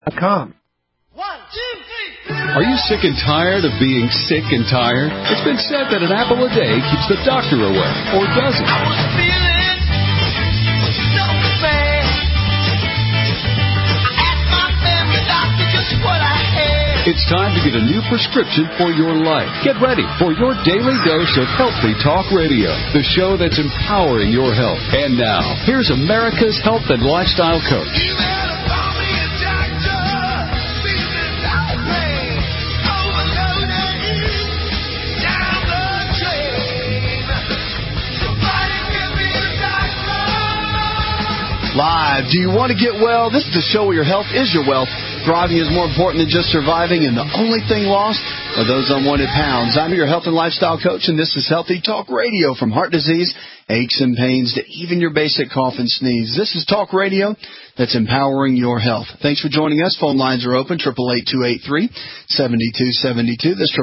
Com. 1, 2, 3. Are you sick and tired of being sick and tired? It's been said that an apple a day keeps the doctor away, or does it? I was feeling so bad. I asked my family doctor just what I had. It's time to get a new prescription for your life. Get ready for your daily dose of Healthy Talk Radio, the show that's empowering your health. And now, here's America's health and lifestyle coach. Live. Do you want to get well? This is the show where your health is your wealth. Thriving is more important than just surviving, and the only thing lost are those unwanted pounds. I'm your health and lifestyle coach, and this is Healthy Talk Radio. From heart disease, aches and pains, to even your basic cough and sneeze. This is Talk Radio that's empowering your health. Thanks for joining us. Phone lines are open, 888-283-7272. That's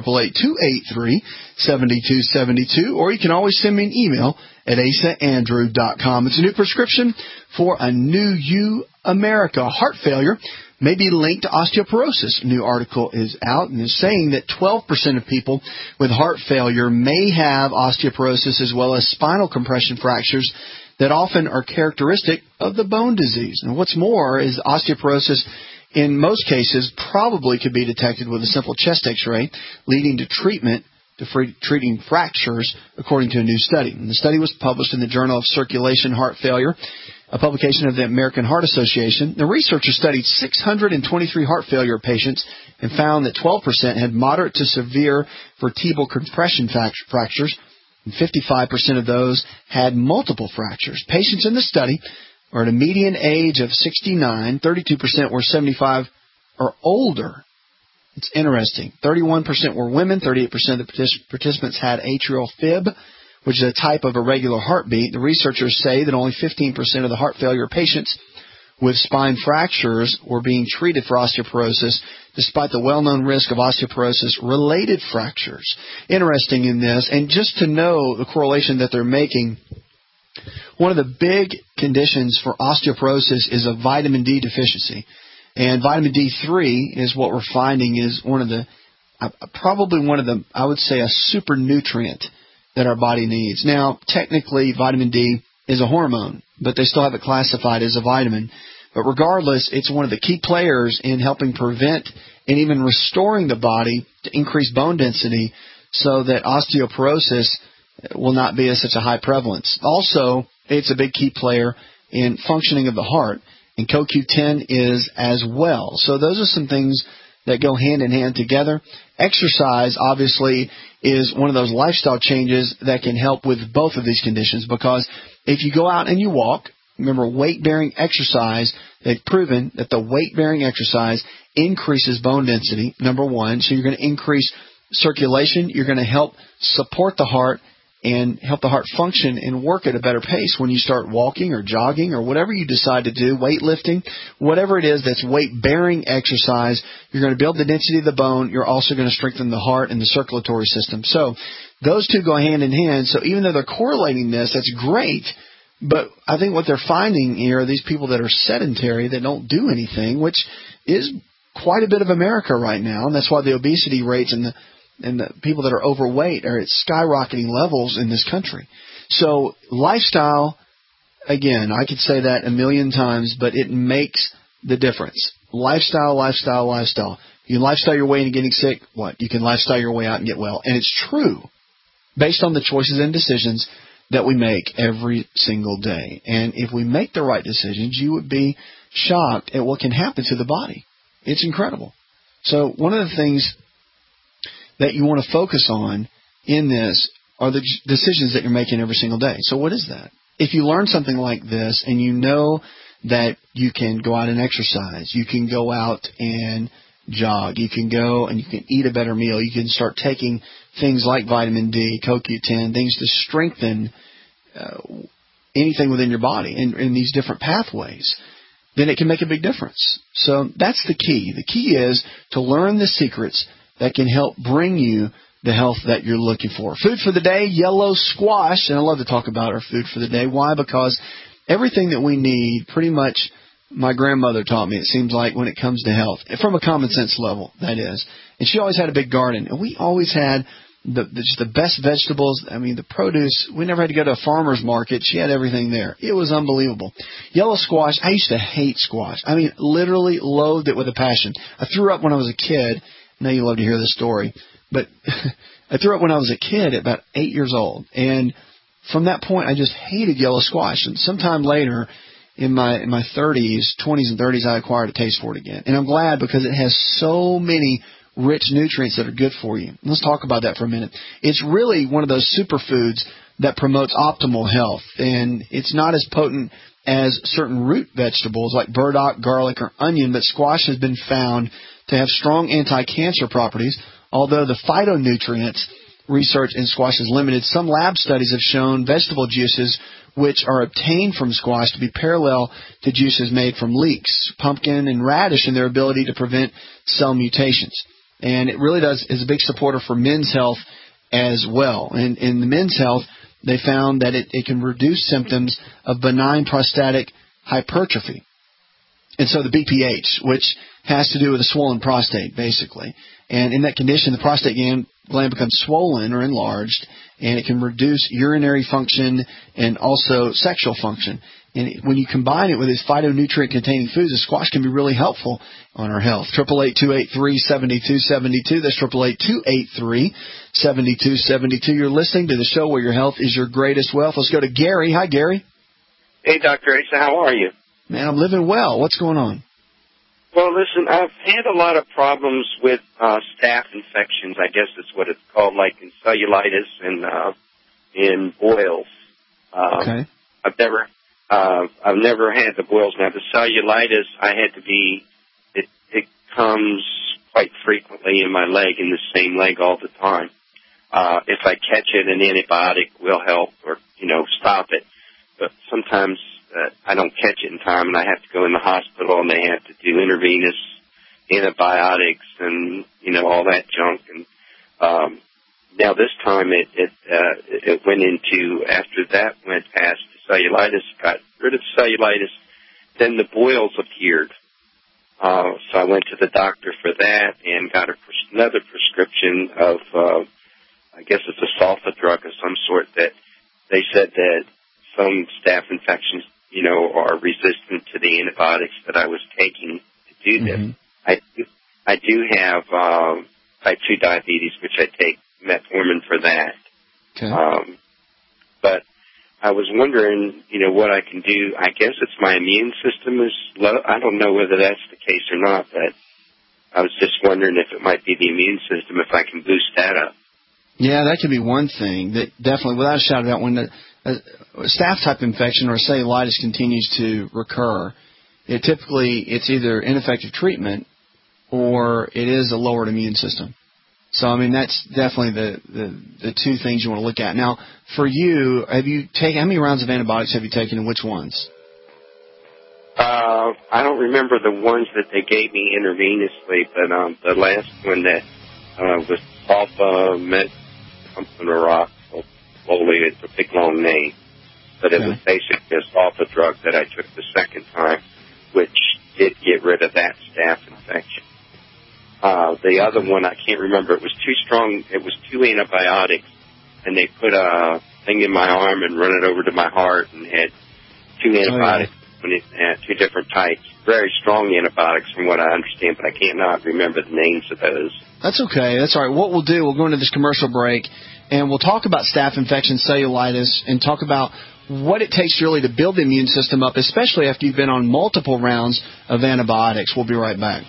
888-283-7272. Or you can always send me an email at asaandrew.com. It's a new prescription for a new you, America. Heart failure may be linked to osteoporosis. A new article is out and is saying that 12% of people with heart failure may have osteoporosis as well as spinal compression fractures that often are characteristic of the bone disease. And what's more is osteoporosis in most cases probably could be detected with a simple chest x-ray, leading to treating fractures, according to a new study. And the study was published in the Journal of Circulation Heart Failure, a publication of the American Heart Association. The researchers studied 623 heart failure patients and found that 12% had moderate to severe vertebral compression fractures, and 55% of those had multiple fractures. Patients in the study are at a median age of 69, 32% were 75 or older. It's interesting. 31% were women, 38% of the participants had atrial fib, which is a type of irregular heartbeat. The researchers say that only 15% of the heart failure patients with spine fractures were being treated for osteoporosis, despite the well-known risk of osteoporosis-related fractures. Interesting in this, and just to know the correlation that they're making, one of the big conditions for osteoporosis is a vitamin D deficiency. And vitamin D3 is what we're finding is I would say, a super nutrient that our body needs. Now, technically, vitamin D is a hormone, but they still have it classified as a vitamin. But regardless, it's one of the key players in helping prevent and even restoring the body to increase bone density so that osteoporosis will not be such a high prevalence. Also, it's a big key player in functioning of the heart, and CoQ10 is as well. So those are some things that go hand in hand together. Exercise, obviously, is one of those lifestyle changes that can help with both of these conditions, because if you go out and you walk, remember, weight-bearing exercise, they've proven that the weight-bearing exercise increases bone density, number one. So you're going to increase circulation. You're going to help support the heart and help the heart function and work at a better pace when you start walking or jogging or whatever you decide to do, weightlifting, whatever it is that's weight-bearing exercise. You're going to build the density of the bone. You're also going to strengthen the heart and the circulatory system. So those two go hand in hand. So even though they're correlating this, that's great. But I think what they're finding here are these people that are sedentary, that don't do anything, which is quite a bit of America right now. And that's why the obesity rates and the people that are overweight are at skyrocketing levels in this country. So lifestyle, again, I could say that a million times, but it makes the difference. Lifestyle. You lifestyle your way into getting sick, you can lifestyle your way out and get well. And it's true based on the choices and decisions that we make every single day. And if we make the right decisions, you would be shocked at what can happen to the body. It's incredible. So one of the things that you want to focus on in this are the decisions that you're making every single day. So what is that? If you learn something like this and you know that you can go out and exercise, you can go out and jog, you can go and you can eat a better meal, you can start taking things like vitamin D, CoQ10, things to strengthen anything within your body in these different pathways, then it can make a big difference. So that's the key. The key is to learn the secrets that can help bring you the health that you're looking for. Food for the day, yellow squash. And I love to talk about our food for the day. Why? Because everything that we need pretty much my grandmother taught me, it seems like, when it comes to health, from a common sense level, that is. And she always had a big garden, and we always had just the best vegetables. I mean, the produce, we never had to go to a farmer's market. She had everything there. It was unbelievable. Yellow squash, I used to hate squash. I mean, literally loathed it with a passion. I threw up when I was a kid. I know you love to hear this story, but I threw up when I was a kid at about 8 years old. And from that point, I just hated yellow squash. And sometime later, in my 30s, 20s and 30s, I acquired a taste for it again. And I'm glad, because it has so many rich nutrients that are good for you. Let's talk about that for a minute. It's really one of those superfoods that promotes optimal health. And it's not as potent as certain root vegetables like burdock, garlic, or onion, but squash has been found to have strong anti-cancer properties, although the phytonutrients research in squash is limited. Some lab studies have shown vegetable juices which are obtained from squash to be parallel to juices made from leeks, pumpkin, and radish in their ability to prevent cell mutations. And it really is a big supporter for men's health as well. And in the men's health, they found that it can reduce symptoms of benign prostatic hypertrophy. And so the BPH, which has to do with a swollen prostate, basically. And in that condition, the prostate gland becomes swollen or enlarged, and it can reduce urinary function and also sexual function. And when you combine it with these phytonutrient-containing foods, the squash can be really helpful on our health. 888-283-7272. That's 888-283-7272. You're listening to the show where your health is your greatest wealth. Let's go to Gary. Hi, Gary. Hey, Dr. Asa, how are you? Man, I'm living well. What's going on? Well, listen, I've had a lot of problems with staph infections. I guess that's what it's called, like in cellulitis and in boils. Okay. I've never had the boils. Now, the cellulitis, it comes quite frequently in my leg, in the same leg all the time. If I catch it, an antibiotic will help or, stop it. But sometimes I don't catch it in time, and I have to go in the hospital, and they have to do intravenous antibiotics and, all that junk. And now this time it went into, after that went past the cellulitis, got rid of the cellulitis, then the boils appeared. So I went to the doctor for that and got another prescription of, I guess it's a sulfa drug of some sort, that they said that some staph infections, are resistant to the antibiotics that I was taking to do this. Mm-hmm. I do have type 2 diabetes, which I take metformin for that. Okay. But I was wondering, what I can do. I guess it's my immune system is low. I don't know whether that's the case or not, but I was just wondering if it might be the immune system, if I can boost that up. Yeah, that could be one thing that definitely, without a shadow of doubt, when a staph-type infection or cellulitis continues to recur, it's either ineffective treatment or it is a lowered immune system. So, I mean, that's definitely the two things you want to look at. Now, for you, how many rounds of antibiotics have you taken, and which ones? I don't remember the ones that they gave me intravenously, but the last one that was sulfa something or rock, slowly, it's a big long name, but it was basically a sulfa drug that I took the second time, which did get rid of that staph infection. The other one, I can't remember. It was too strong. It was 2 antibiotics, and they put a thing in my arm and run it over to my heart and had 2 antibiotics, two different types. Very strong antibiotics from what I understand, but I cannot remember the names of those. That's okay. That's all right. What we'll do, we'll go into this commercial break, and we'll talk about staph infection, cellulitis, and talk about what it takes really to build the immune system up, especially after you've been on multiple rounds of antibiotics. We'll be right back.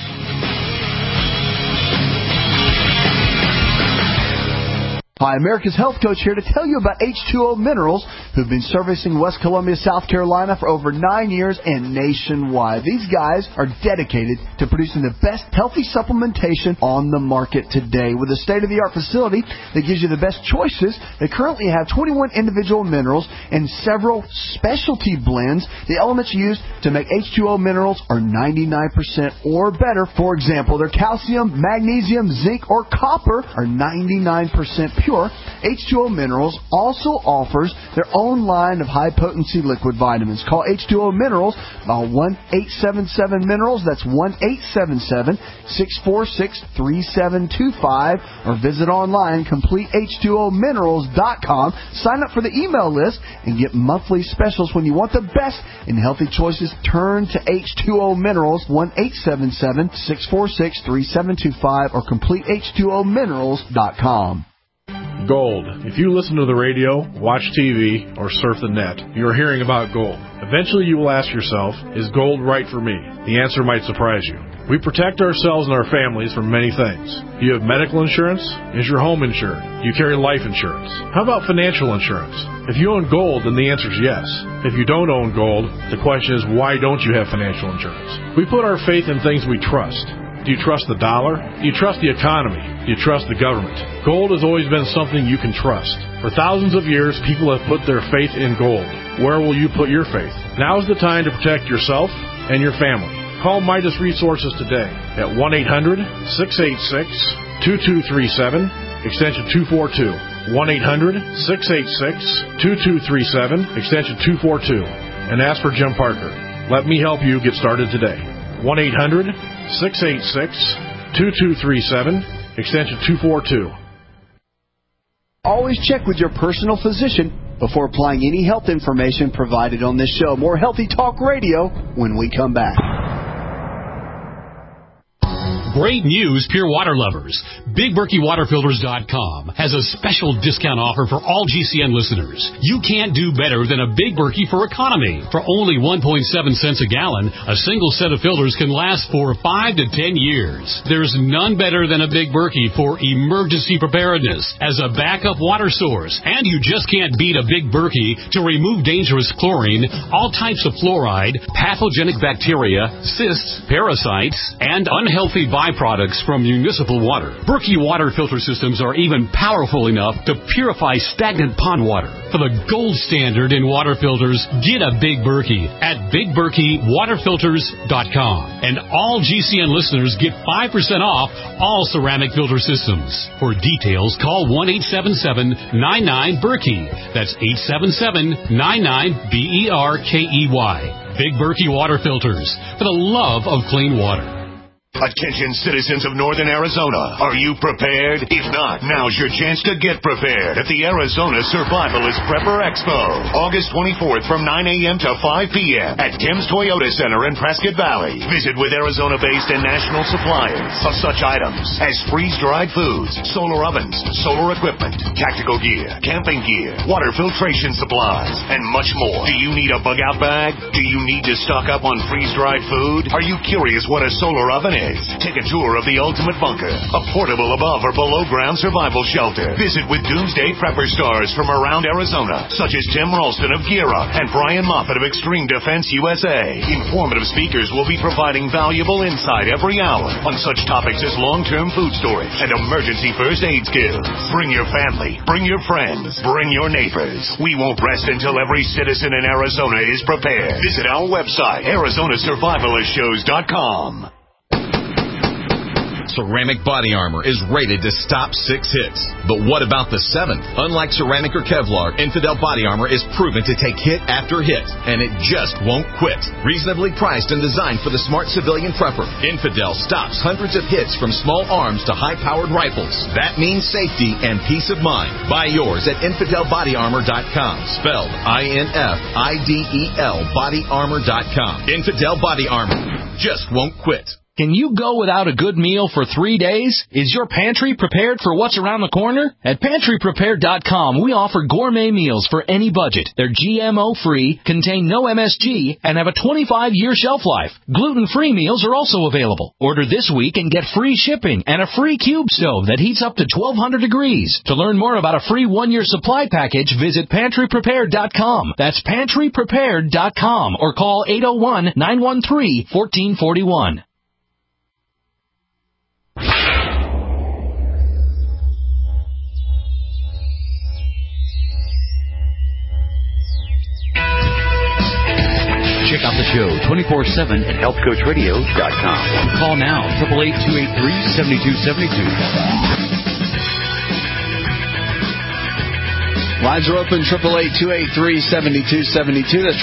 Hi, America's Health Coach here to tell you about H2O Minerals, who've been servicing West Columbia, South Carolina for over 9 years and nationwide. These guys are dedicated to producing the best healthy supplementation on the market today. With a state-of-the-art facility that gives you the best choices, they currently have 21 individual minerals and several specialty blends. The elements used to make H2O Minerals are 99% or better. For example, their calcium, magnesium, zinc, or copper are 99% pure. secure, H2O Minerals also offers their own line of high-potency liquid vitamins. Call H2O Minerals by 1-877-MINERALS. That's 1-877-646-3725. Or visit online, CompleteH2OMinerals.com. Sign up for the email list and get monthly specials. When you want the best in healthy choices, turn to H2O Minerals, 1-877-646-3725 or CompleteH2OMinerals.com. Gold. If you listen to the radio, watch TV, or surf the net, you are hearing about gold. Eventually you will ask yourself, is gold right for me? The answer might surprise you. We protect ourselves and our families from many things. Do you have medical insurance? Is your home insured? Do you carry life insurance? How about financial insurance? If you own gold, then the answer is yes. If you don't own gold, the question is, why don't you have financial insurance? We put our faith in things we trust. Do you trust the dollar? Do you trust the economy? Do you trust the government? Gold has always been something you can trust. For thousands of years, people have put their faith in gold. Where will you put your faith? Now is the time to protect yourself and your family. Call Midas Resources today at 1-800-686-2237, extension 242. 1-800-686-2237, extension 242. And ask for Jim Parker. Let me help you get started today. 1-800-686-2237, extension 242. Always check with your personal physician before applying any health information provided on this show. More Healthy Talk Radio when we come back. Great news, pure water lovers. BigBerkeyWaterFilters.com has a special discount offer for all GCN listeners. You can't do better than a Big Berkey for economy. For only 1.7 cents a gallon, a single set of filters can last for 5 to 10 years. There's none better than a Big Berkey for emergency preparedness as a backup water source. And you just can't beat a Big Berkey to remove dangerous chlorine, all types of fluoride, pathogenic bacteria, cysts, parasites, and unhealthy byproducts from municipal water. Berkey water filter systems are even powerful enough to purify stagnant pond water. For the gold standard in water filters, get a Big Berkey at BigBerkeyWaterFilters.com. And all GCN listeners get 5% off all ceramic filter systems. For details, call 1-877-99-BERKEY. That's 877-99-BERKEY. Big Berkey Water Filters, for the love of clean water. Attention citizens of northern Arizona. Are you prepared? If not, now's your chance to get prepared at the Arizona Survivalist Prepper Expo. August 24th from 9 a.m. to 5 p.m. at Tim's Toyota Center in Prescott Valley. Visit with Arizona-based and national suppliers of such items as freeze-dried foods, solar ovens, solar equipment, tactical gear, camping gear, water filtration supplies, and much more. Do you need a bug-out bag? Do you need to stock up on freeze-dried food? Are you curious what a solar oven is? Take a tour of the Ultimate Bunker, a portable above or below ground survival shelter. Visit with Doomsday Prepper stars from around Arizona, such as Tim Ralston of Gear Up and Brian Moffitt of Extreme Defense USA. Informative speakers will be providing valuable insight every hour on such topics as long-term food storage and emergency first aid skills. Bring your family, bring your friends, bring your neighbors. We won't rest until every citizen in Arizona is prepared. Visit our website, ArizonaSurvivalistshows.com. Ceramic Body Armor is rated to stop 6 hits. But what about the 7th? Unlike ceramic or Kevlar, Infidel Body Armor is proven to take hit after hit, and it just won't quit. Reasonably priced and designed for the smart civilian prepper, Infidel stops hundreds of hits from small arms to high-powered rifles. That means safety and peace of mind. Buy yours at InfidelBodyArmor.com, spelled INFIDEL BodyArmor.com. Infidel Body Armor just won't quit. Can you go without a good meal for 3 days? Is your pantry prepared for what's around the corner? At PantryPrepared.com, we offer gourmet meals for any budget. They're GMO-free, contain no MSG, and have a 25-year shelf life. Gluten-free meals are also available. Order this week and get free shipping and a free cube stove that heats up to 1,200 degrees. To learn more about a free 1-year supply package, visit PantryPrepared.com. That's PantryPrepared.com or call 801-913-1441. Check out the show 24/7 at healthcoachradio.com. Call now, 888-283-7272. Lines are open, 888-283-7272. That's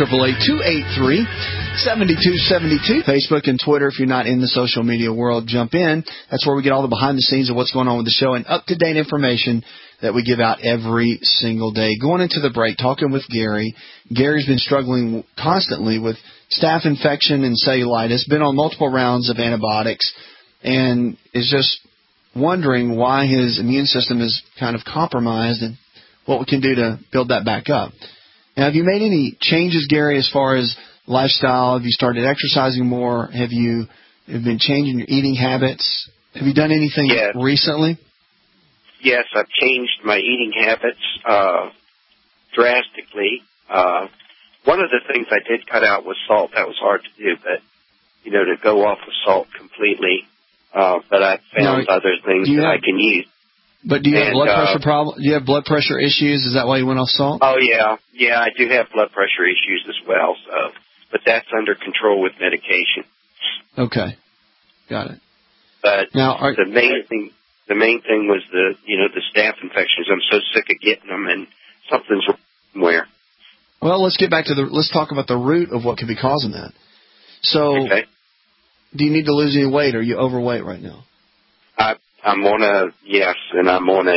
888-283-7272. Facebook and Twitter, if you're not in the social media world, jump in. That's where we get all the behind the scenes of what's going on with the show and up-to-date information that we give out every single day. Going into the break, talking with Gary. Gary's been struggling constantly with staph infection and cellulitis, been on multiple rounds of antibiotics, and is just wondering why his immune system is kind of compromised and what we can do to build that back up. Now, have you made any changes, Gary, as far as lifestyle? Have you started exercising more? Have you been changing your eating habits? Have you done anything recently? Yes, I've changed my eating habits drastically. One of the things I did cut out was salt. That was hard to do, but, to go off of salt completely. But I found other things that I can use. But do you have blood pressure problem? Do you have blood pressure issues? Is that why you went off salt? Oh, yeah. Yeah, I do have blood pressure issues as well. But that's under control with medication. Okay. Got it. But the main thing was the staph infections. I'm so sick of getting them, and something's wrong somewhere. Well, let's get back to let's talk about the root of what could be causing that. So, do you need to lose any weight? Or are you overweight right now? I'm on I'm on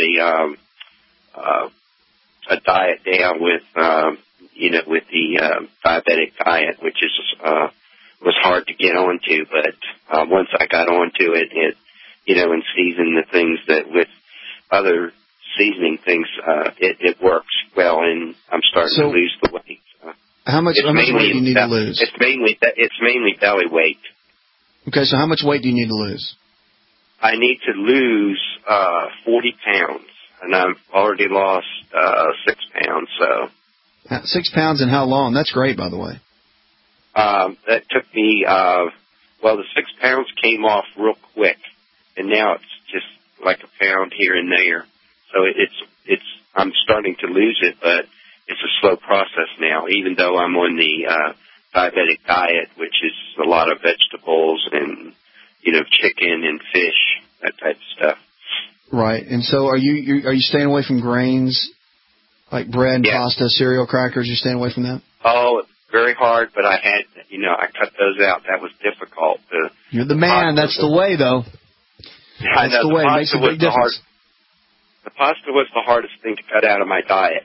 a diet now with the diabetic diet, which was hard to get onto, but once I got onto it, and season the things that with other seasoning things, it works well, and I'm starting to lose the weight. How much weight do you need to lose? It's mainly belly weight. Okay, so how much weight do you need to lose? I need to lose 40 pounds, and I've already lost 6 pounds. So 6 pounds in how long? That's great, by the way. That took me. The 6 pounds came off real quick, and now it's just like a pound here and there. So I'm starting to lose it, but it's a slow process now. Even though I'm on the diabetic diet, which is a lot of vegetables and chicken and fish, that type of stuff. Right. And so are you staying away from grains like bread, pasta, cereal, crackers? You're staying away from that? Oh, very hard, but I cut those out. That was difficult. You're the man. That's the way, though. That's the way. It makes a big difference. The pasta was the hardest thing to cut out of my diet.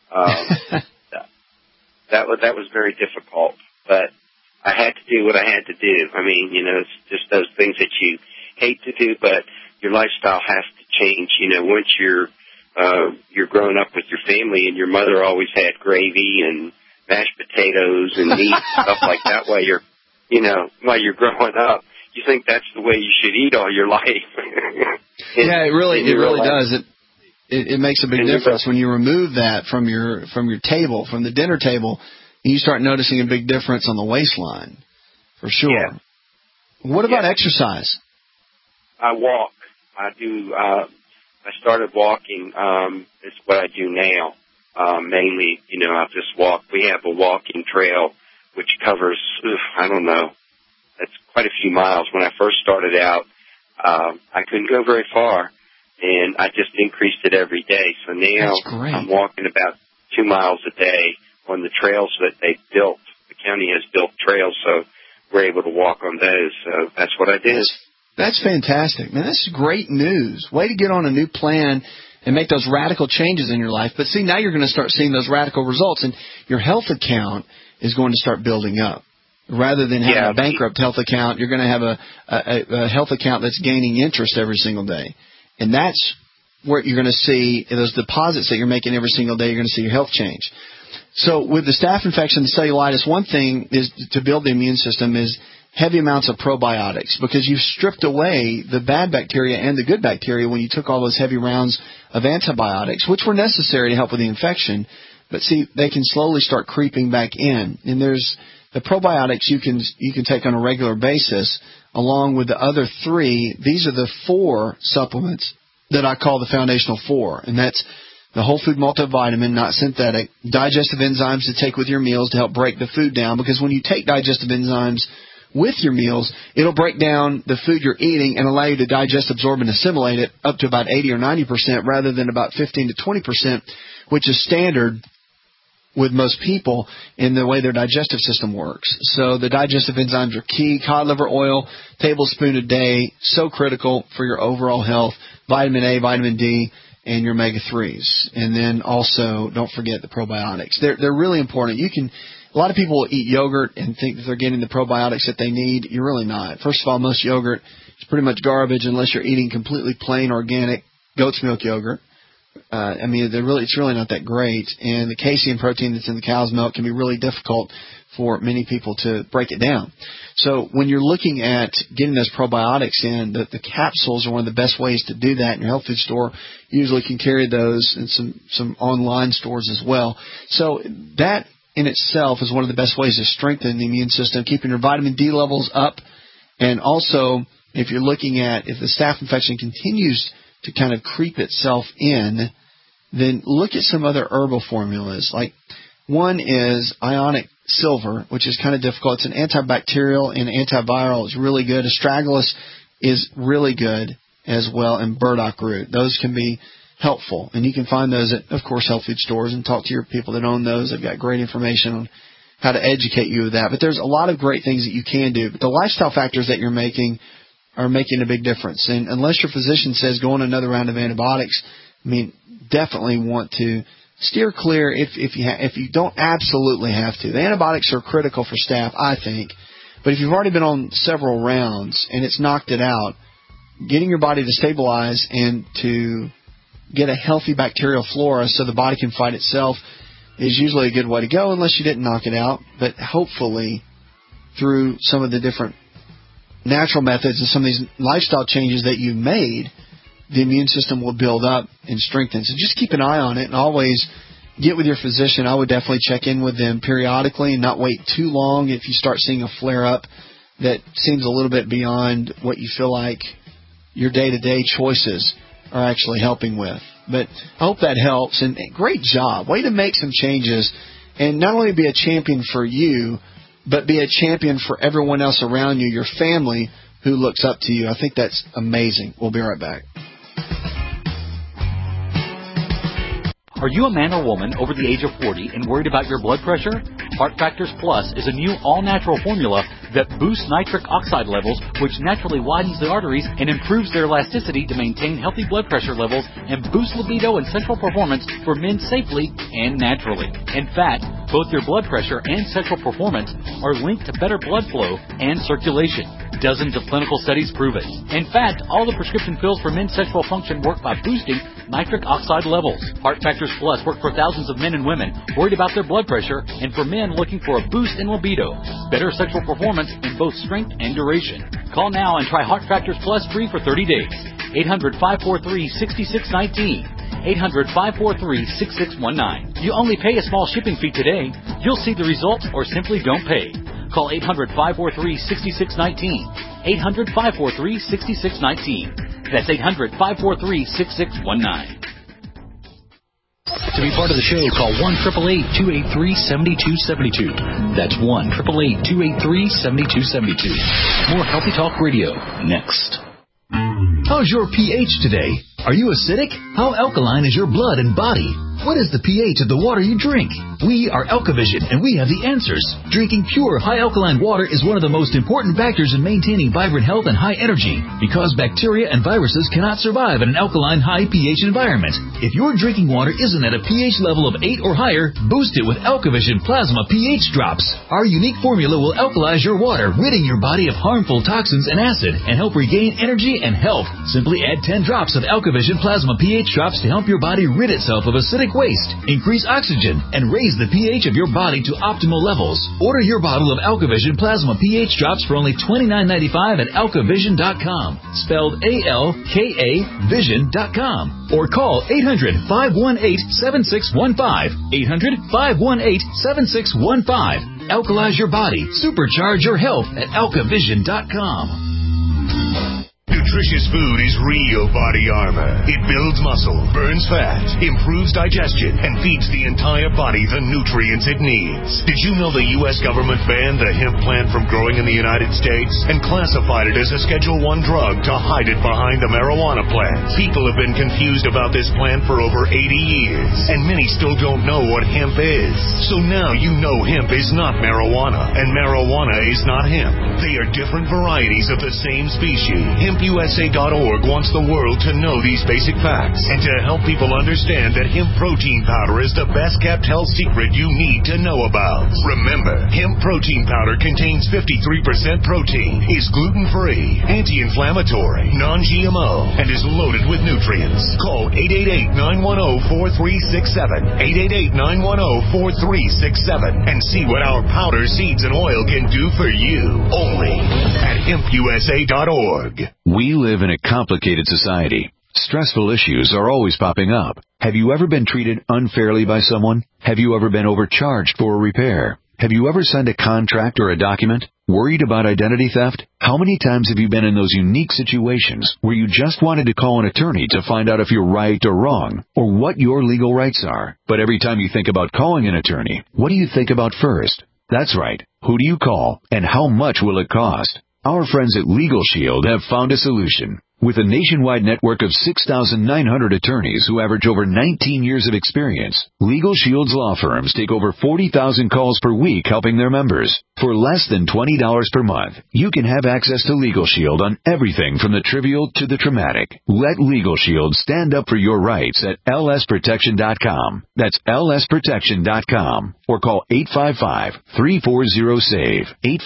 That was very difficult, but I had to do what I had to do. I mean, it's just those things that you hate to do, but your lifestyle has to change. Once you're growing up with your family and your mother always had gravy and mashed potatoes and meat and stuff like that while you're growing up, you think that's the way you should eat all your life. It really does. It makes a big difference when you remove that from your table, from the dinner table. You start noticing a big difference on the waistline, for sure. Yeah. What about exercise? I walk. I do. I started walking. It's what I do now. Mainly, I just walk. We have a walking trail which covers, it's quite a few miles. When I first started out, I couldn't go very far, and I just increased it every day. So now I'm walking about 2 miles a day on the trails that they built. The county has built trails, so we're able to walk on those. So that's what I did. That's fantastic, man. That's great news. Way to get on a new plan and make those radical changes in your life. But see, now you're going to start seeing those radical results, and your health account is going to start building up. Rather than having a bankrupt health account, you're going to have a health account that's gaining interest every single day. And that's where you're going to see those deposits that you're making every single day. You're going to see your health change. So with the staph infection, the cellulitis, one thing is to build the immune system is heavy amounts of probiotics, because you've stripped away the bad bacteria and the good bacteria when you took all those heavy rounds of antibiotics, which were necessary to help with the infection. But see, they can slowly start creeping back in. And there's the probiotics you can take on a regular basis, along with the other 3. These are the 4 supplements that I call the foundational 4, and that's the whole food multivitamin, not synthetic, digestive enzymes to take with your meals to help break the food down, because when you take digestive enzymes with your meals, it'll break down the food you're eating and allow you to digest, absorb, and assimilate it up to about 80 or 90% rather than about 15 to 20%, which is standard with most people in the way their digestive system works. So the digestive enzymes are key. Cod liver oil, tablespoon a day, so critical for your overall health. Vitamin A, vitamin D, and your omega-3s. And then also, don't forget the probiotics. They're really important. A lot of people will eat yogurt and think that they're getting the probiotics that they need. You're really not. First of all, most yogurt is pretty much garbage unless you're eating completely plain organic goat's milk yogurt. It's really not that great. And the casein protein that's in the cow's milk can be really difficult for many people to break it down. So when you're looking at getting those probiotics in, the capsules are one of the best ways to do that. And your health food store usually can carry those in some online stores as well. So that in itself is one of the best ways to strengthen the immune system, keeping your vitamin D levels up. And also, if you're looking at if the staph infection continues to kind of creep itself in, then look at some other herbal formulas. Like one is ionic silver, which is kind of difficult. It's an antibacterial and antiviral. It's really good. Astragalus is really good as well, and burdock root. Those can be helpful, and you can find those at, of course, health food stores and talk to your people that own those. They've got great information on how to educate you with that. But there's a lot of great things that you can do. But the lifestyle factors that you're making are making a big difference. And unless your physician says go on another round of antibiotics, definitely want to steer clear if you don't absolutely have to. The antibiotics are critical for staph, I think. But if you've already been on several rounds and it's knocked it out, getting your body to stabilize and to get a healthy bacterial flora so the body can fight itself is usually a good way to go, unless you didn't knock it out. But hopefully through some of the different natural methods and some of these lifestyle changes that you made, the immune system will build up and strengthen. So just keep an eye on it and always get with your physician. I would definitely check in with them periodically and not wait too long if you start seeing a flare-up that seems a little bit beyond what you feel like your day-to-day choices are actually helping with. But I hope that helps. And great job. Way to make some changes and not only be a champion for you, but be a champion for everyone else around you, your family, who looks up to you. I think that's amazing. We'll be right back. Are you a man or woman over the age of 40 and worried about your blood pressure? Heart Factors Plus is a new all-natural formula that boosts nitric oxide levels, which naturally widens the arteries and improves their elasticity to maintain healthy blood pressure levels and boost libido and sexual performance for men safely and naturally. In fact, both your blood pressure and sexual performance are linked to better blood flow and circulation. Dozens of clinical studies prove it. In fact, all the prescription pills for men's sexual function work by boosting nitric oxide levels. Heart Factors Plus work for thousands of men and women worried about their blood pressure and for men looking for a boost in libido, better sexual performance in both strength and duration. Call now and try Heart Factors Plus free for 30 days. 800-543-6619. 800-543-6619. You only pay a small shipping fee today. You'll see the results or simply don't pay. Call 800-543-6619. 800-543-6619. That's 800-543-6619. To be part of the show, call 1-888-283-7272. That's 1-888-283-7272. More Healthy Talk Radio next. How's your pH today? Are you acidic? How alkaline is your blood and body? What is the pH of the water you drink? We are Alkavision, and we have the answers. Drinking pure, high alkaline water is one of the most important factors in maintaining vibrant health and high energy, because bacteria and viruses cannot survive in an alkaline, high pH environment. If your drinking water isn't at a pH level of 8 or higher, boost it with Alkavision Plasma pH Drops. Our unique formula will alkalize your water, ridding your body of harmful toxins and acid, and help regain energy and health. Simply add 10 drops of Alkavision Plasma pH Drops to help your body rid itself of acidic waste, increase oxygen, and raise the pH of your body to optimal levels. Order your bottle of Alkavision Plasma pH Drops for only $29.95 at alkavision.com, spelled A-L-K-A Vision.com, or call 800-518-7615, 800-518-7615. Alkalize your body, supercharge your health at alkavision.com. nutritious food is real body armor. It builds muscle, burns fat, improves digestion, and feeds the entire body the nutrients it needs. Did you know the U.S. government banned the hemp plant from growing in the United States and classified it as a Schedule I drug to hide it behind the marijuana plant? People have been confused about this plant for over 80 years, and many still don't know what hemp is. So now you know hemp is not marijuana, and marijuana is not hemp. They are different varieties of the same species. HempUSA.org wants the world to know these basic facts and to help people understand that hemp protein powder is the best-kept health secret you need to know about. Remember, hemp protein powder contains 53% protein, is gluten-free, anti-inflammatory, non-GMO, and is loaded with nutrients. Call 888-910-4367, 888-910-4367, and see what our powder, seeds, and oil can do for you. Only at HempUSA.org. We live in a complicated society. Stressful issues are always popping up. Have you ever been treated unfairly by someone? Have you ever been overcharged for a repair? Have you ever signed a contract or a document? Worried about identity theft? How many times have you been in those unique situations where you just wanted to call an attorney to find out if you're right or wrong, or what your legal rights are? But every time you think about calling an attorney, what do you think about first? That's right. Who do you call, and how much will it cost? Our friends at Legal Shield have found a solution. With a nationwide network of 6,900 attorneys who average over 19 years of experience, Legal Shield's law firms take over 40,000 calls per week helping their members. For less than $20 per month, you can have access to Legal Shield on everything from the trivial to the traumatic. Let Legal Shield stand up for your rights at lsprotection.com. That's lsprotection.com. Or call 855-340-SAVE,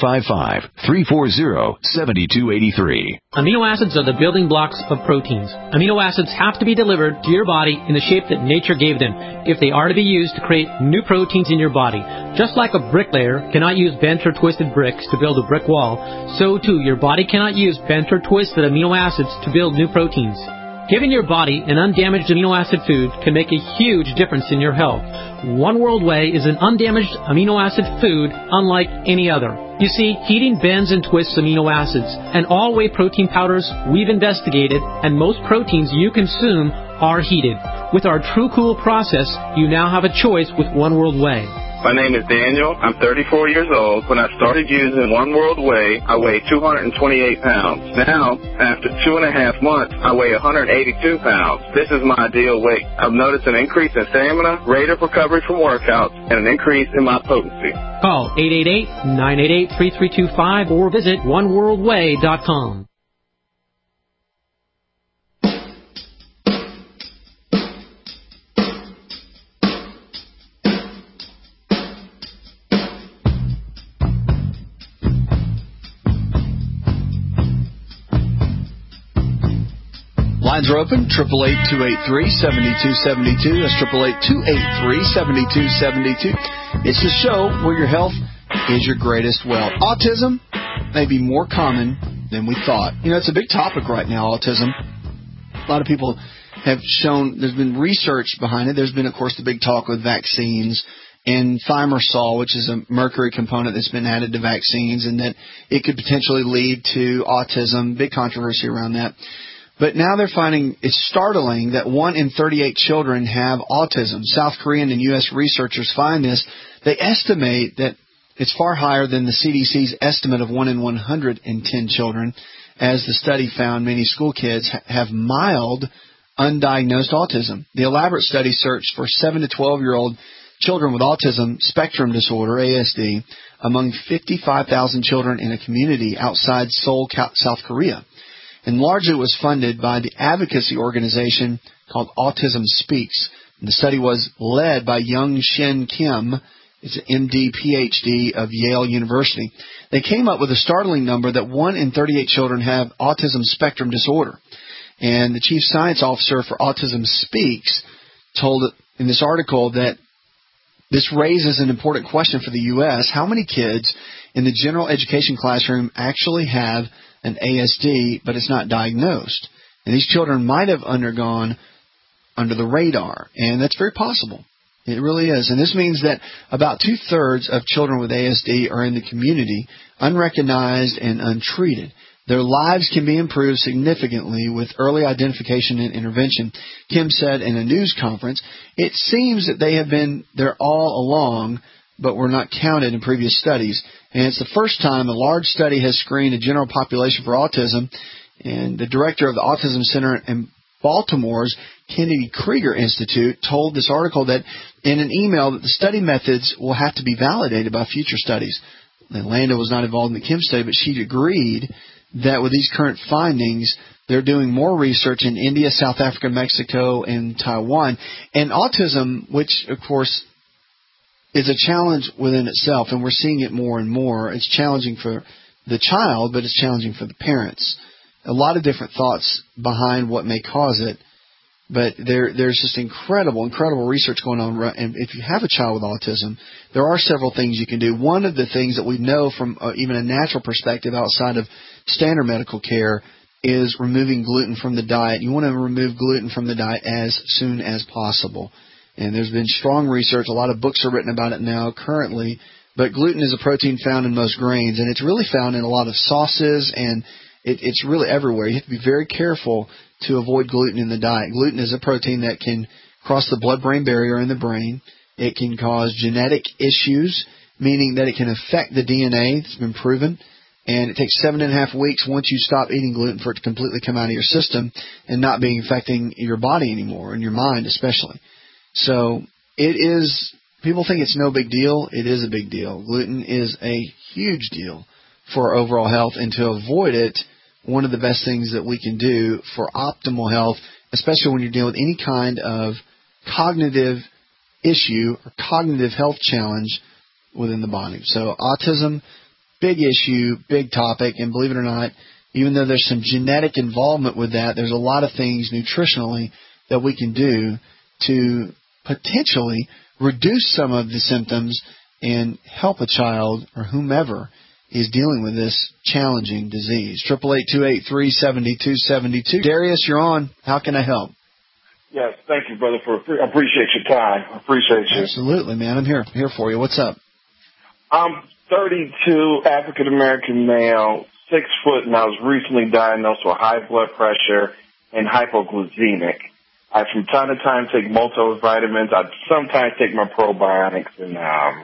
855-340-7283. Amino acids are the building blocks of proteins. Amino acids have to be delivered to your body in the shape that nature gave them if they are to be used to create new proteins in your body. Just like a bricklayer cannot use bent or twisted bricks to build a brick wall, so too your body cannot use bent or twisted amino acids to build new proteins. Giving your body an undamaged amino acid food can make a huge difference in your health. One World Whey is an undamaged amino acid food unlike any other. You see, heating bends and twists amino acids, and all whey protein powders we've investigated and most proteins you consume are heated. With our True Cool process, you now have a choice with One World Whey. My name is Daniel. I'm 34 years old. When I started using One World Whey, I weighed 228 pounds. Now, after 2.5 months, I weigh 182 pounds. This is my ideal weight. I've noticed an increase in stamina, rate of recovery from workouts, and an increase in my potency. Call 888-988-3325 or visit oneworldwhey.com. Lines are open, 888-283-7272. That's 888-283-7272. It's the show where your health is your greatest wealth. Autism may be more common than we thought. You know, it's a big topic right now, autism. A lot of people have shown, there's been research behind it. There's been, of course, the big talk with vaccines and thimerosal, which is a mercury component that's been added to vaccines, and that it could potentially lead to autism. Big controversy around that. But now they're finding it's startling that 1 in 38 children have autism. South Korean and U.S. researchers find this. They estimate that it's far higher than the CDC's estimate of 1 in 110 children, as the study found many school kids have mild, undiagnosed autism. The elaborate study searched for 7 to 12-year-old children with autism spectrum disorder, ASD, among 55,000 children in a community outside Seoul, South Korea. And largely was funded by the advocacy organization called Autism Speaks. And the study was led by Young Shin Kim. It's an MD, PhD of Yale University. They came up with a startling number that 1 in 38 children have autism spectrum disorder. And the chief science officer for Autism Speaks told in this article that this raises an important question for the U.S. How many kids in the general education classroom actually have an ASD, but it's not diagnosed? And these children might have undergone under the radar, and that's very possible. It really is. And this means that about 2/3 of children with ASD are in the community, unrecognized and untreated. Their lives can be improved significantly with early identification and intervention. Kim said in a news conference, it seems that they have been there all along, but were not counted in previous studies. And it's the first time a large study has screened a general population for autism. And the director of the Autism Center in Baltimore's Kennedy Krieger Institute told this article that in an email that the study methods will have to be validated by future studies. And Landa was not involved in the Kim study, but she agreed that with these current findings, they're doing more research in India, South Africa, Mexico, and Taiwan. And autism, which, of course, is a challenge within itself, and we're seeing it more and more. It's challenging for the child, but it's challenging for the parents. A lot of different thoughts behind what may cause it, but there's just incredible research going on. And if you have a child with autism, there are several things you can do. One of the things that we know from even a natural perspective outside of standard medical care is removing gluten from the diet. You want to remove gluten from the diet as soon as possible. And there's been strong research. A lot of books are written about it now currently. But gluten is a protein found in most grains, and it's really found in a lot of sauces, and it's really everywhere. You have to be very careful to avoid gluten in the diet. Gluten is a protein that can cross the blood-brain barrier in the brain. It can cause genetic issues, meaning that it can affect the DNA. It's been proven. And it takes 7.5 weeks once you stop eating gluten for it to completely come out of your system and not being affecting your body anymore, and your mind especially. So it is, people think it's no big deal. It is a big deal. Gluten is a huge deal for overall health, and to avoid it, one of the best things that we can do for optimal health, especially when you're dealing with any kind of cognitive issue or cognitive health challenge within the body. So autism, big issue, big topic, and believe it or not, even though there's some genetic involvement with that, there's a lot of things nutritionally that we can do to potentially reduce some of the symptoms and help a child or whomever is dealing with this challenging disease. 888-283-7272. Darius, you're on. How can I help? Yes, thank you, brother. I appreciate your time. I appreciate you. Absolutely, man. I'm here for you. What's up? I'm 32, African-American male, 6 foot, and I was recently diagnosed with high blood pressure and hypoglycemic. I, from time to time, take multivitamins. I sometimes take my probiotics and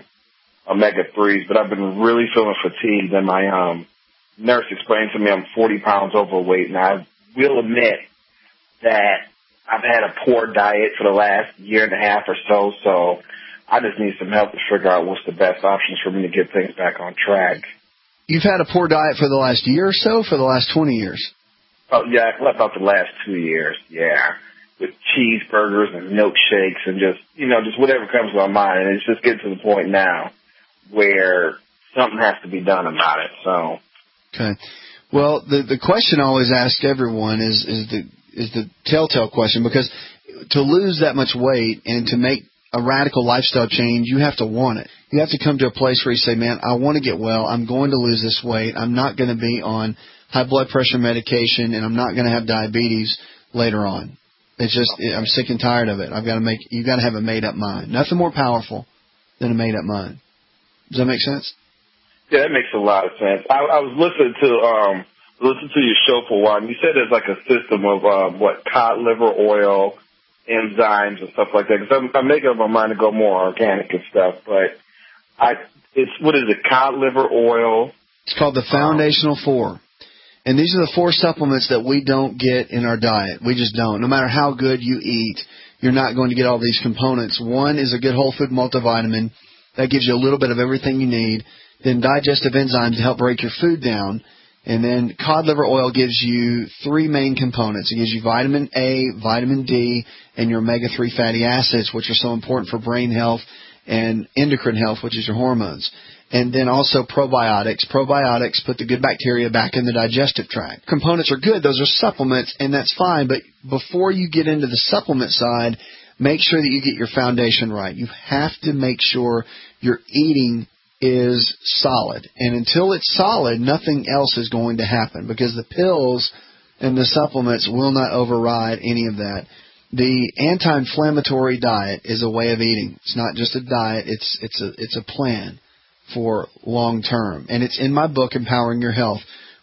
omega-3s, but I've been really feeling fatigued. And my nurse explained to me I'm 40 pounds overweight, and I will admit that I've had a poor diet for the last year and a half or so, so I just need some help to figure out what's the best options for me to get things back on track. You've had a poor diet for the last year or so, for the last 20 years? Oh, yeah, about the last 2 years, yeah. With cheeseburgers and milkshakes and just whatever comes to my mind. And it's just getting to the point now where something has to be done about it. So. Okay. Well, the question I always ask everyone is the telltale question, because to lose that much weight and to make a radical lifestyle change, you have to want it. You have to come to a place where you say, man, I want to get well. I'm going to lose this weight. I'm not going to be on high blood pressure medication, and I'm not going to have diabetes later on. It's just, I'm sick and tired of it. You've got to have a made-up mind. Nothing more powerful than a made-up mind. Does that make sense? Yeah, that makes a lot of sense. I was listening to your show for a while, and you said there's like a system of cod liver oil, enzymes, and stuff like that. Because I'm making up my mind to go more organic and stuff, but what is it? Cod liver oil. It's called the Foundational Four. And these are the 4 supplements that we don't get in our diet. We just don't. No matter how good you eat, you're not going to get all these components. One is a good whole food multivitamin. That gives you a little bit of everything you need. Then digestive enzymes to help break your food down. And then cod liver oil gives you 3 main components. It gives you vitamin A, vitamin D, and your omega-3 fatty acids, which are so important for brain health and endocrine health, which is your hormones. And then also probiotics. Probiotics put the good bacteria back in the digestive tract. Components are good. Those are supplements, and that's fine. But before you get into the supplement side, make sure that you get your foundation right. You have to make sure your eating is solid. And until it's solid, nothing else is going to happen, because the pills and the supplements will not override any of that. The anti-inflammatory diet is a way of eating. It's not just a diet. It's a plan for long term. And it's in my book, Empowering Your Health,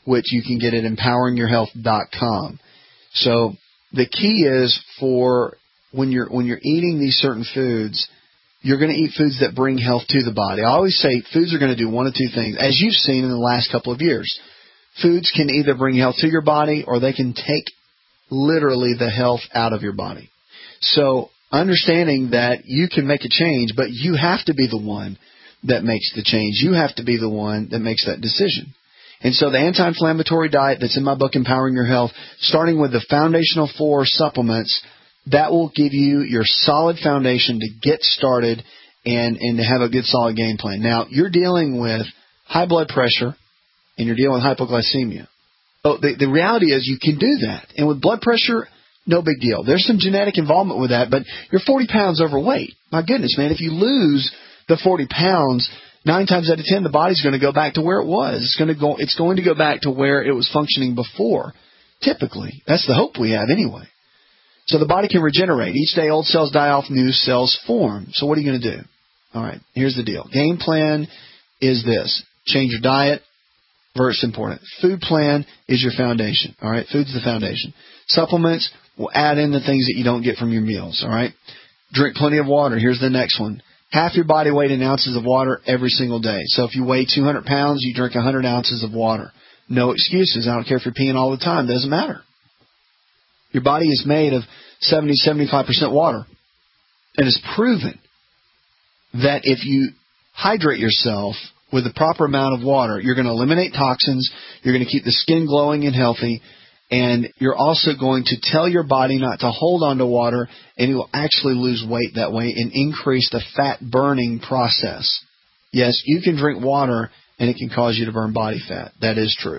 which you can get at empoweringyourhealth.com. So the key is for when you're eating these certain foods, you're going to eat foods that bring health to the body. I always say foods are going to do one of two things, as you've seen in the last couple of years. Foods can either bring health to your body or they can take literally the health out of your body. So understanding that you can make a change, but you have to be the one that makes the change. You have to be the one that makes that decision. And so the anti-inflammatory diet that's in my book, Empowering Your Health, starting with the foundational 4 supplements, that will give you your solid foundation to get started and to have a good solid game plan. Now, you're dealing with high blood pressure and you're dealing with hypoglycemia. So the reality is you can do that. And with blood pressure, no big deal. There's some genetic involvement with that, but you're 40 pounds overweight. My goodness, man, if you lose the 40 pounds, 9 times out of 10, the body's going to go back to where it was. It's going to go back to where it was functioning before. Typically, that's the hope we have anyway. So the body can regenerate. Each day, old cells die off, new cells form. So what are you going to do? All right, here's the deal. Game plan is this. Change your diet. Very important. Food plan is your foundation. All right, food's the foundation. Supplements will add in the things that you don't get from your meals. All right, drink plenty of water. Here's the next one. Half your body weight in ounces of water every single day. So if you weigh 200 pounds, you drink 100 ounces of water. No excuses. I don't care if you're peeing all the time. It doesn't matter. Your body is made of 70-75% water. And it's proven that if you hydrate yourself with the proper amount of water, you're going to eliminate toxins, you're going to keep the skin glowing and healthy, and you're also going to tell your body not to hold on to water, and you will actually lose weight that way and increase the fat burning process. Yes, you can drink water, and it can cause you to burn body fat. That is true.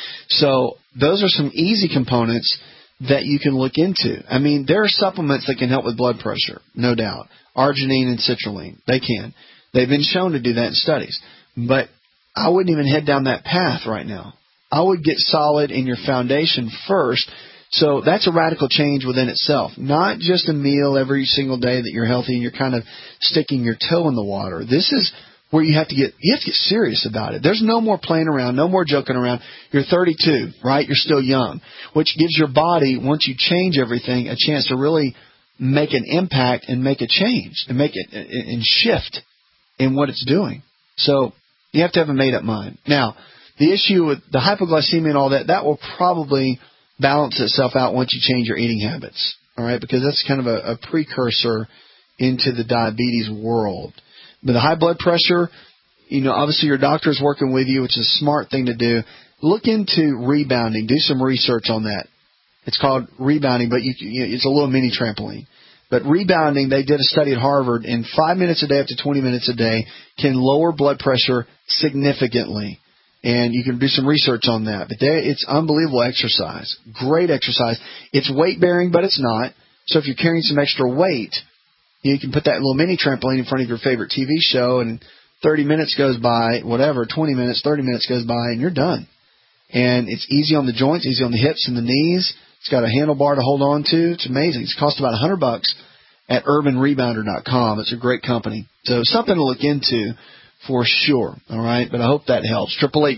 So those are some easy components that you can look into. I mean, there are supplements that can help with blood pressure, no doubt. Arginine and citrulline, they can. They've been shown to do that in studies. But I wouldn't even head down that path right now. I would get solid in your foundation first. So that's a radical change within itself. Not just a meal every single day that you're healthy and you're kind of sticking your toe in the water. This is where you have to get serious about it. There's no more playing around, no more joking around. You're 32, right? You're still young, which gives your body, once you change everything, a chance to really make an impact and make a change and make it and shift in what it's doing. So you have to have a made-up mind. Now, the issue with the hypoglycemia and all that, that will probably balance itself out once you change your eating habits, all right, because that's kind of a precursor into the diabetes world. But the high blood pressure, obviously your doctor is working with you, which is a smart thing to do. Look into rebounding. Do some research on that. It's called rebounding, but it's a little mini trampoline. But rebounding, they did a study at Harvard, and 5 minutes a day up to 20 minutes a day can lower blood pressure significantly. And you can do some research on that. But it's unbelievable exercise. Great exercise. It's weight-bearing, but it's not. So if you're carrying some extra weight, you can put that little mini trampoline in front of your favorite TV show, and 30 minutes goes by, 20 minutes, 30 minutes goes by, and you're done. And it's easy on the joints, easy on the hips and the knees. It's got a handlebar to hold on to. It's amazing. It's cost about $100 at urbanrebounder.com. It's a great company. So something to look into for sure. All right. But I hope that helps.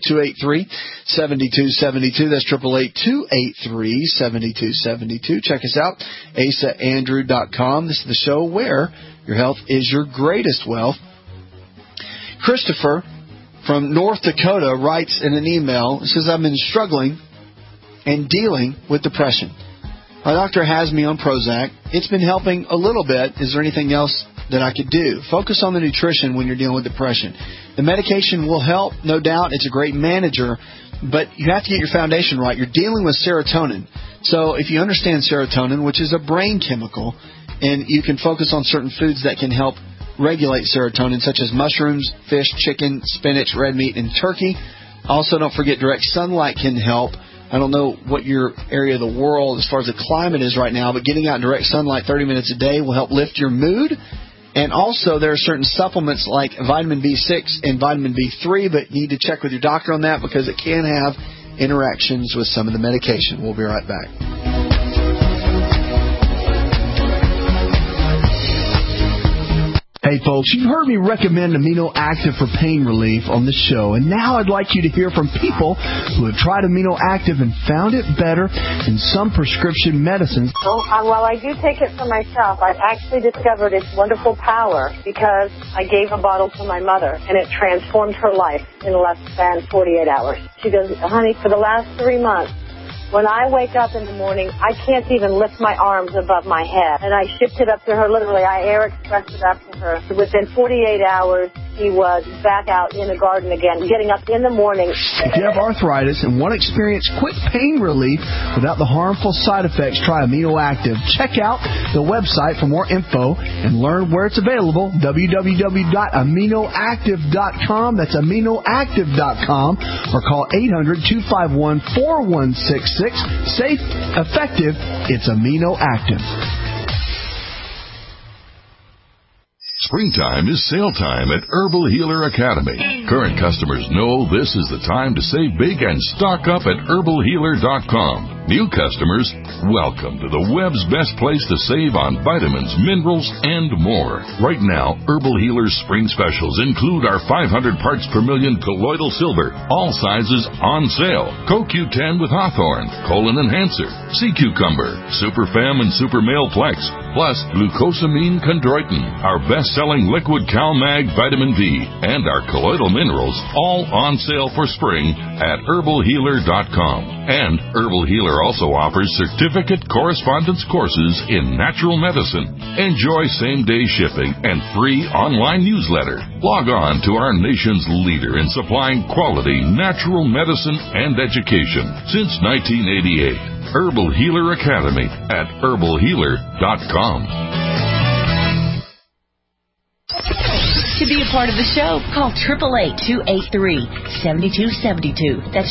888-283-7272. That's 888-283-7272. Check us out. asaandrew.com. This is the show where your health is your greatest wealth. Christopher from North Dakota writes in an email, says, I've been struggling and dealing with depression. My doctor has me on Prozac. It's been helping a little bit. Is there anything else that I could do? Focus on the nutrition when you're dealing with depression. The medication will help, no doubt. It's a great manager, but you have to get your foundation right. You're dealing with serotonin. So if you understand serotonin, which is a brain chemical, and you can focus on certain foods that can help regulate serotonin, such as mushrooms, fish, chicken, spinach, red meat, and turkey. Also, don't forget direct sunlight can help. I don't know what your area of the world as far as the climate is right now, but getting out in direct sunlight 30 minutes a day will help lift your mood. And also, there are certain supplements like vitamin B6 and vitamin B3, but you need to check with your doctor on that because it can have interactions with some of the medication. We'll be right back. Hey folks, you've heard me recommend Amino Active for pain relief on the show, and now I'd like you to hear from people who have tried Amino Active and found it better than some prescription medicines. Well, I do take it for myself. I've actually discovered its wonderful power because I gave a bottle to my mother, and it transformed her life in less than 48 hours. She goes, honey, for the last 3 months, when I wake up in the morning, I can't even lift my arms above my head. And I shipped it up to her, literally. I air expressed it up to her. Within 48 hours, she was back out in the garden again, getting up in the morning. If you have arthritis and want to experience quick pain relief without the harmful side effects, try Amino Active. Check out the website for more info and learn where it's available, www.aminoactive.com. That's aminoactive.com, or call 800-251-4166. Safe, effective, it's Amino Active. Springtime is sale time at Herbal Healer Academy. Current customers know this is the time to save big and stock up at herbalhealer.com. New customers, welcome to the web's best place to save on vitamins, minerals, and more. Right now, Herbal Healer's spring specials include our 500 parts per million colloidal silver, all sizes on sale, CoQ10 with Hawthorne, Colon Enhancer, Sea Cucumber, Super Fem and Super Male Plex, plus glucosamine chondroitin, our best-selling liquid CalMag vitamin D, and our colloidal minerals, all on sale for spring at herbalhealer.com. And Herbal Healer also offers certificate correspondence courses in natural medicine. Enjoy same-day shipping and free online newsletter. Log on to our nation's leader in supplying quality natural medicine and education since 1988. Herbal Healer Academy at herbalhealer.com. To be a part of the show, call 888-283-7272. That's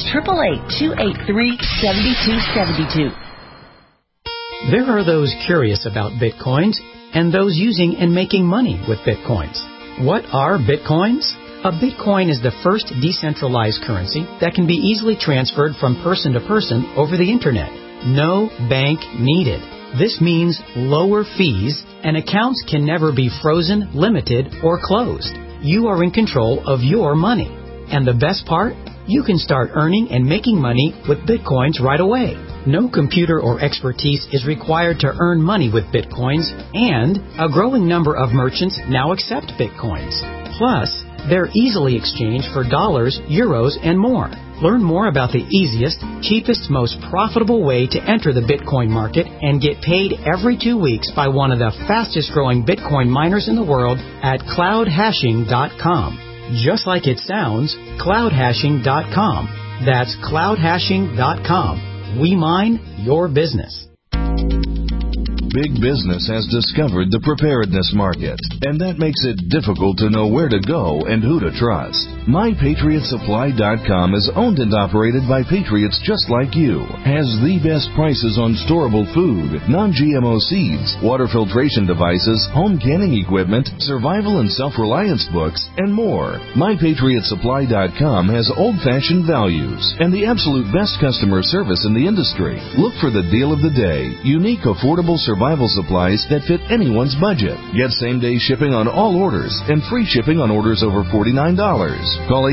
888-283-7272. There are those curious about Bitcoins and those using and making money with Bitcoins. What are Bitcoins? A Bitcoin is the first decentralized currency that can be easily transferred from person to person over the Internet. No bank needed. This means lower fees, and accounts can never be frozen, limited, or closed. You are in control of your money. And the best part? You can start earning and making money with Bitcoins right away. No computer or expertise is required to earn money with Bitcoins, and a growing number of merchants now accept Bitcoins. Plus, they're easily exchanged for dollars, euros, and more. Learn more about the easiest, cheapest, most profitable way to enter the Bitcoin market and get paid every 2 weeks by one of the fastest growing Bitcoin miners in the world at cloudhashing.com. Just like it sounds, cloudhashing.com. That's cloudhashing.com. We mine your business. Big business has discovered the preparedness market, and that makes it difficult to know where to go and who to trust. MyPatriotSupply.com is owned and operated by patriots just like you, has the best prices on storable food, non-GMO seeds, water filtration devices, home canning equipment, survival and self-reliance books, and more. MyPatriotSupply.com has old-fashioned values and the absolute best customer service in the industry. Look for the deal of the day, unique, affordable survival supplies that fit anyone's budget. Get same-day shipping on all orders and free shipping on orders over $49. Call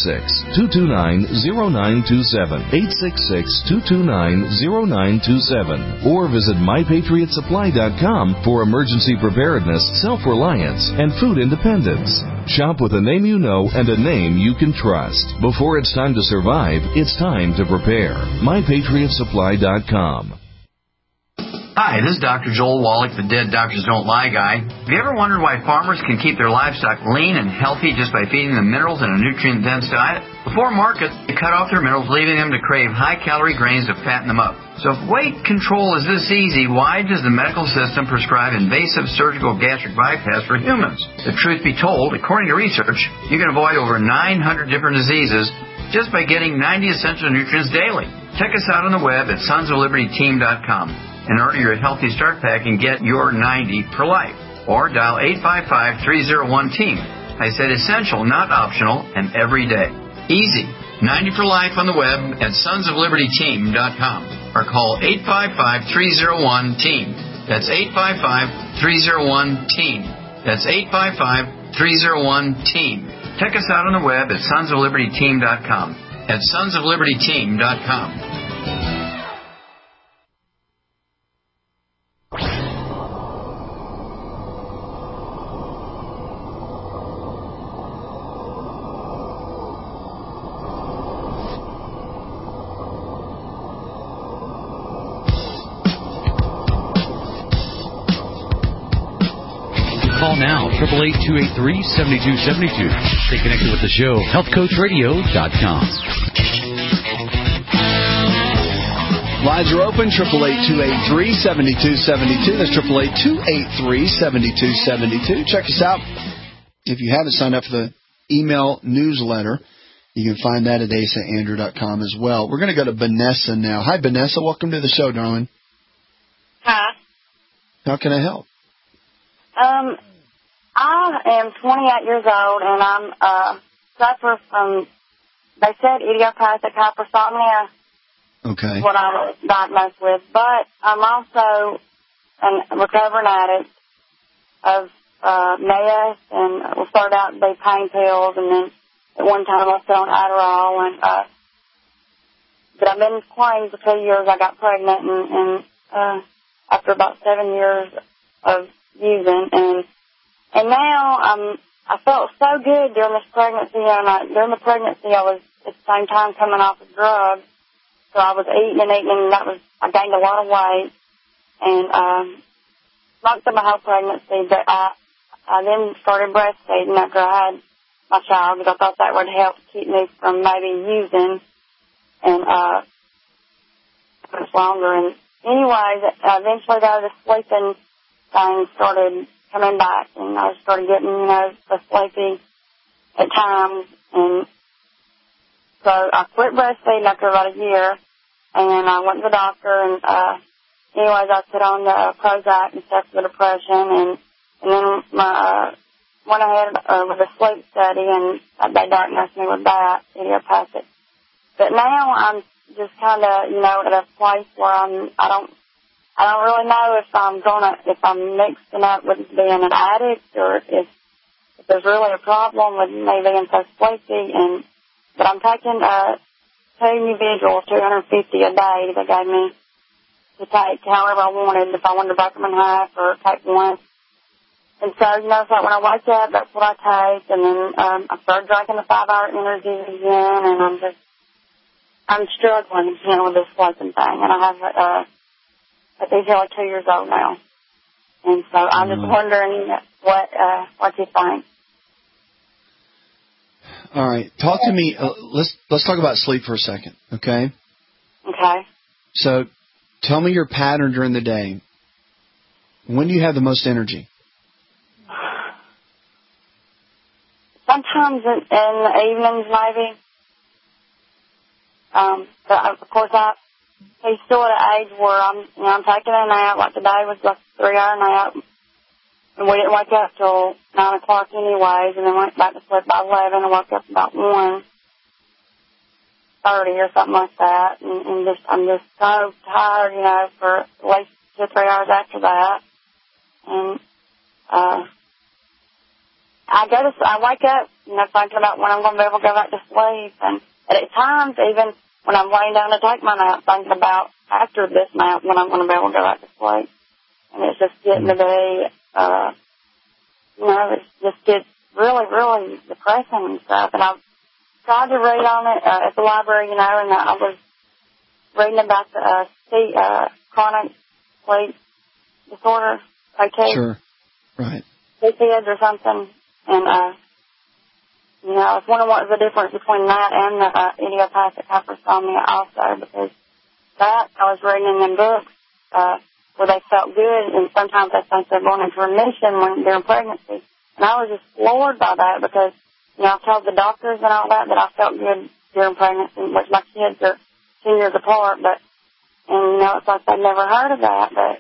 866-229-0927, 866-229-0927, or visit MyPatriotSupply.com for emergency preparedness, self-reliance, and food independence. Shop with a name you know and a name you can trust. Before it's time to survive, it's time to prepare. MyPatriotSupply.com. Hi, this is Dr. Joel Wallach, the Dead Doctors Don't Lie guy. Have you ever wondered why farmers can keep their livestock lean and healthy just by feeding them minerals and a nutrient-dense diet? Before market, they cut off their minerals, leaving them to crave high-calorie grains to fatten them up. So if weight control is this easy, why does the medical system prescribe invasive surgical gastric bypass for humans? The truth be told, according to research, you can avoid over 900 different diseases just by getting 90 essential nutrients daily. Check us out on the web at sonsoflibertyteam.com. and order your Healthy Start Pack and get your 90 for life. Or dial 855-301-TEAM. I said essential, not optional, and every day. Easy. 90 for life on the web at sonsoflibertyteam.com. Or call 855-301-TEAM. That's 855-301-TEAM. That's 855-301-TEAM. Check us out on the web at sonsoflibertyteam.com. At sonsoflibertyteam.com. Call now, 888-283-7272. Stay connected with the show, healthcoachradio.com. Lines are open, 888-283-7272. That's 888-283-7272. Check us out. If you haven't signed up for the email newsletter, you can find that at asaandrew.com as well. We're going to go to Vanessa now. Hi, Vanessa. Welcome to the show, darling. Hi. How can I help? I am 28 years old, and I'm suffer from, they said, idiopathic hypersomnia. Okay. What I was diagnosed with. But I'm also a recovering addict of meth, and we started out to be pain pills, and then at one time I was on Adderall, and but I've been clean for 2 years. I got pregnant, and after about 7 years of using, and now I felt so good during this pregnancy, and during the pregnancy I was at the same time coming off of drugs, so I was eating, and I gained a lot of weight, and smoked through my whole pregnancy, but I then started breastfeeding after I had my child, because I thought that would help keep me from maybe using, and much longer, and anyways, eventually the sleeping thing started coming back, and I started getting, so sleepy at times, and so I quit breastfeeding after about a year, and I went to the doctor, and anyways, I put on the Prozac and stuff for the depression, and then went ahead with a sleep study, and they diagnosed me with that, idiopathic. But now I'm just kind of, at a place where I don't really know if I'm mixing up with being an addict, or if there's really a problem with me being so sleepy. But I'm taking 2 individuals, 250 a day they gave me to take however I wanted, if I wanted to break them in half or take one. And so, it's like when I wake up, that's what I take, and then I start drinking the 5-hour energy again, and I'm struggling, with this sleeping thing, and I have he's only 2 years old now. And so I'm just wondering what you think. All right. Talk to me. Let's talk about sleep for a second, okay? Okay. So tell me your pattern during the day. When do you have the most energy? Sometimes in the evenings, maybe. But of course, he's still at an age where I'm taking a nap. Like today was like a 3-hour nap, and we didn't wake up till 9 o'clock anyways, and then went back to sleep by 11 and woke up about 1:30 or something like that, and I'm just so tired, for at least 2 or 3 hours after that, and I wake up, thinking about when I'm going to be able to go back to sleep, and at times even when I'm laying down to take my nap, thinking about after this nap when I'm going to be able to go back to sleep. And it's just getting to be, it just gets really, really depressing and stuff. And I've tried to read on it at the library, and I was reading about the chronic sleep disorder, COPD. Sure, right. CPID or something. And, I was wondering what was the difference between that and the idiopathic hypersomnia also, because that I was reading in them books where they felt good, and sometimes they think they're going into remission when they're in pregnancy. And I was just floored by that because, I told the doctors and all that I felt good during pregnancy, which my kids are 10 years apart, it's like they've never heard of that, but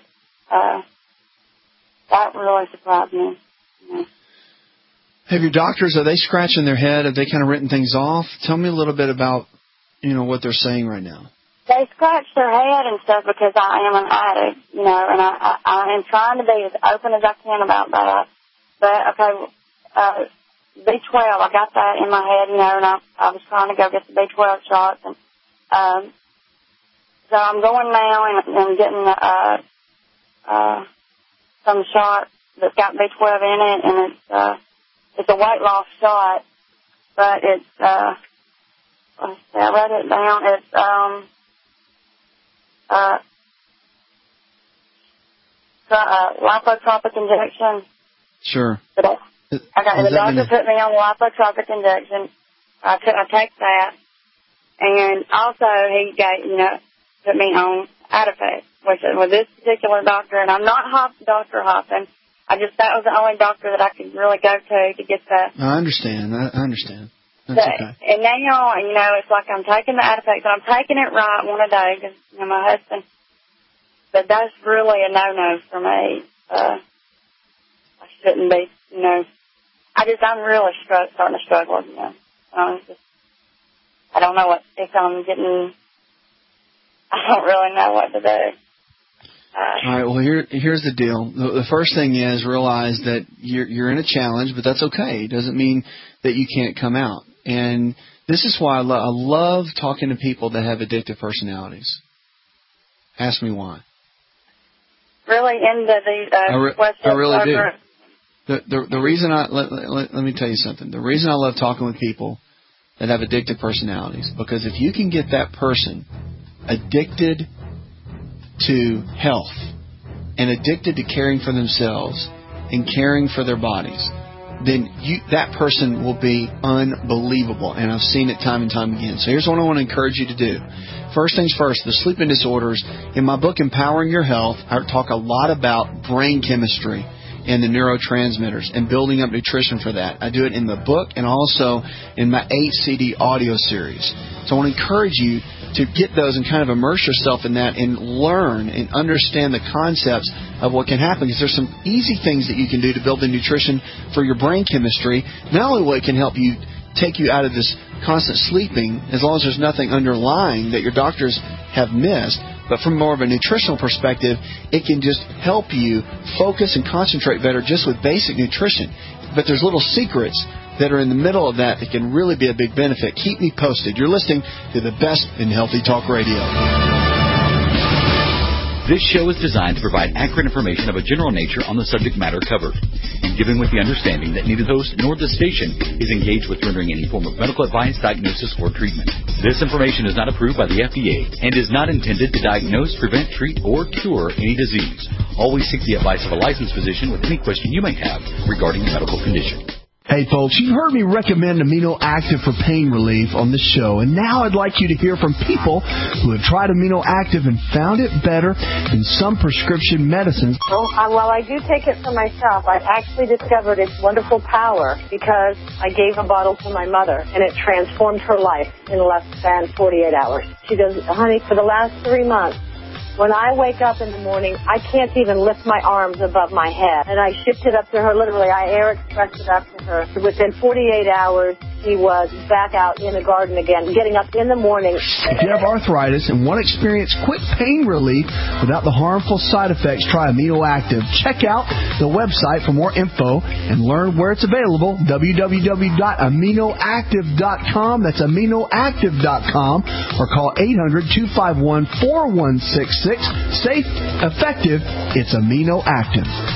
that really surprised me. Have your doctors, are they scratching their head? Have they kind of written things off? Tell me a little bit about, what they're saying right now. They scratch their head and stuff because I am an addict, and I am trying to be as open as I can about that. But, okay, B12, I got that in my head, you know, and I was trying to go get the B12 shots. And so I'm going now and getting some shot that's got B12 in it, and it's a weight loss shot, but it's, let's see, I wrote it down. It's, lipotropic injection. Sure. But the doctor put me on the lipotropic injection. I take that, and also he put me on Atofex, which with this particular doctor, and I'm not Dr. Hoffman. That was the only doctor that I could really go to get that. I understand. That's okay. And now, it's like I'm taking the Atofex, and I'm taking it right one a day because, my husband. But that's really a no-no for me. I shouldn't be, I'm really starting to struggle, I don't know if I'm getting, I don't really know what to do. All right, well, here's the deal. The first thing is realize that you're in a challenge, but that's okay. It doesn't mean that you can't come out. And this is why I love talking to people that have addictive personalities. Ask me why. Really into these questions. I really do. The reason let me tell you something. The reason I love talking with people that have addictive personalities, because if you can get that person addicted to health and addicted to caring for themselves and caring for their bodies, then that person will be unbelievable. And I've seen it time and time again. So here's what I want to encourage you to do. First things first, the sleeping disorders. In my book, Empowering Your Health, I talk a lot about brain chemistry and the neurotransmitters and building up nutrition for that. I do it in the book and also in my 8-CD audio series. So I want to encourage you to get those and kind of immerse yourself in that and learn and understand the concepts of what can happen, because there's some easy things that you can do to build the nutrition for your brain chemistry. Not only will it can help you take you out of this constant sleeping, as long as there's nothing underlying that your doctors have missed, but from more of a nutritional perspective, it can just help you focus and concentrate better just with basic nutrition. But there's little secrets that are in the middle of that can really be a big benefit. Keep me posted. You're listening to the best in Healthy Talk Radio. This show is designed to provide accurate information of a general nature on the subject matter covered, and given with the understanding that neither the host nor the station is engaged with rendering any form of medical advice, diagnosis, or treatment. This information is not approved by the FDA and is not intended to diagnose, prevent, treat, or cure any disease. Always seek the advice of a licensed physician with any question you may have regarding a medical condition. Hey folks, you've heard me recommend Amino Active for pain relief on the show, and now I'd like you to hear from people who have tried Amino Active and found it better than some prescription medicines. Well, I do take it for myself. I've actually discovered its wonderful power because I gave a bottle to my mother, and it transformed her life in less than 48 hours. She goes, honey, for the last 3 months, when I wake up in the morning, I can't even lift my arms above my head. And I shipped it up to her, literally. I air expressed it up to her. Within 48 hours, she was back out in the garden again, getting up in the morning. If you have arthritis and want to experience quick pain relief without the harmful side effects, try Amino Active. Check out the website for more info and learn where it's available, www.aminoactive.com. That's aminoactive.com, or call 800-251-4166. Safe, effective, it's Amino Active.